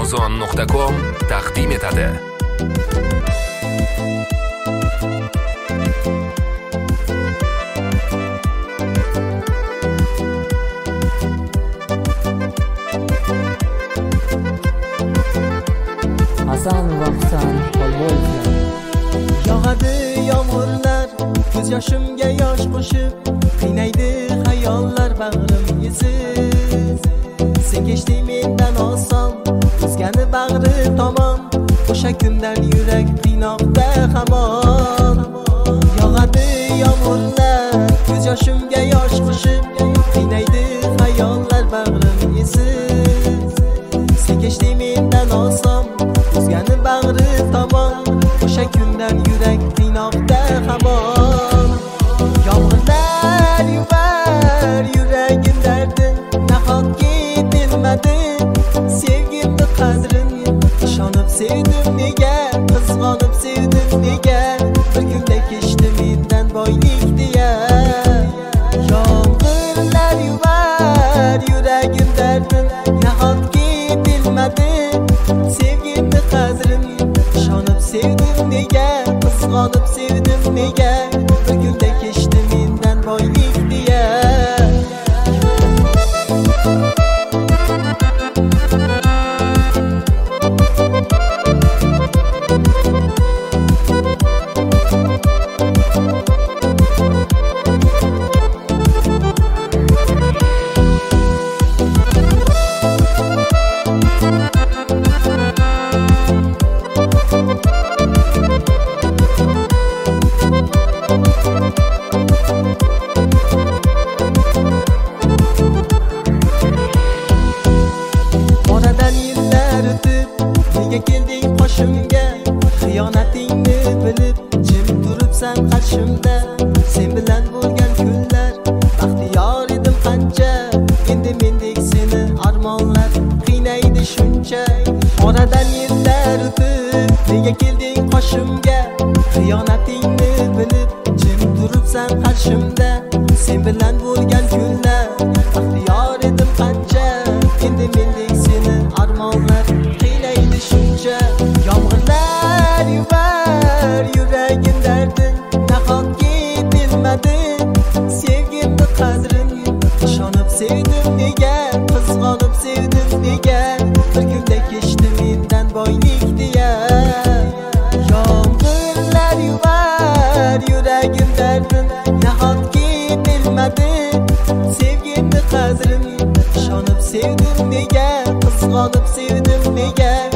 Amazon.com taqdim etadi. Hasan va Husan Xolboyevlar. Yog'adi yomg'irlar, ko'z yoshimga yosh qo'shib, qiynaydi xayollar bag'rimgisiz. Sen kechding mendan oson, o'zgani bag'ri tomon, o'sha kundan yurak qiynoqda hamon. Yog'adi yomg'irlar, ko'z yoshimga yosh qo'shib, qiynaydi xayollar bag'rimgisiz. Sen kechding mendan oson, o'zgani bag'ri tomon, o'sha kundan yurak qiynoqda hamon. Yomg'irlar yuvar yuragim dardin, nahotki bilmadi sevgimni qadrin. Ishonib sevdim nega, qizg'onib sevdim nega, bir kunda kechdi mendan boylik deya. Yomg'irlar yuvar yuragim dardin, nahotki bilmadi sevgimni qadrin. Ishonib sevdim nega, qizg'onib sevdim nega, bir kunda kechdi mendan boylik deya. Nega kelding qoshimga, xiyonatingni bilib jim turibsan qarshimda. Sen bilan bo'lgan kunlar baxtiyor edim qancha, endi mendek seni armonlar qiynaydi shuncha. Oradan yillar o'tib, nega kelding qoshimga, xiyonatingni bilib jim turibsan qarshimda. Sen bilan bo'lgan kunlar baxtiyor edim qancha, endi mendek seni armonlar qiynaydi shuncha. Yomg'irlar yuvar yuragim dardin, nahotki bilmadi sevgimni qadrin. Ishonib sevdim nega, qizg'onib sevdim nega, bir kunda kechdi mendan boylik deya. Yomg'irlar yuvar yuragim dardin, nahotki bilmadi sevgimni qadrin. Ishonib sevdim nega, qizg'onib sevdim nega,